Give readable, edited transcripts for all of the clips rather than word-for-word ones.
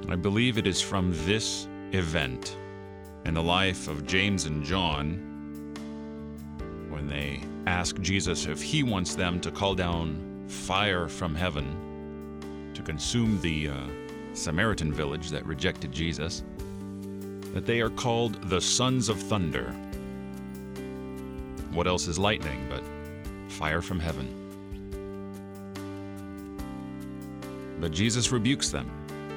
I believe it is from this event in the life of James and John when they ask Jesus if he wants them to call down fire from heaven to consume the Samaritan village that rejected Jesus, that they are called the sons of thunder. What else is lightning but fire from heaven? But Jesus rebukes them.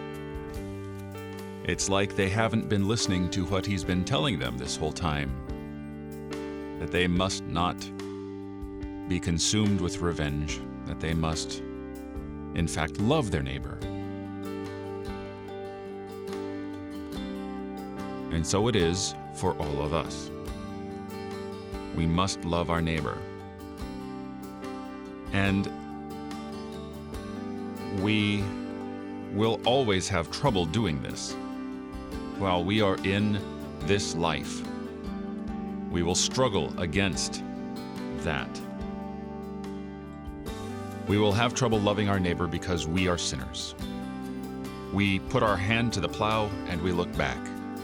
It's like they haven't been listening to what he's been telling them this whole time, that they must not be consumed with revenge, that they must, in fact, love their neighbor. And so it is for all of us. We must love our neighbor. And we will always have trouble doing this. While we are in this life, we will struggle against that. We will have trouble loving our neighbor because we are sinners. We put our hand to the plow and we look back.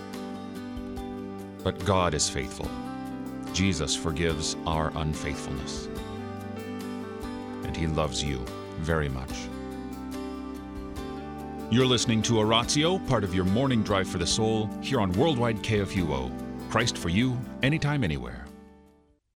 But God is faithful. Jesus forgives our unfaithfulness. And he loves you very much. You're listening to Oratio, part of your morning drive for the soul, here on Worldwide KFUO. Christ for you, anytime, anywhere.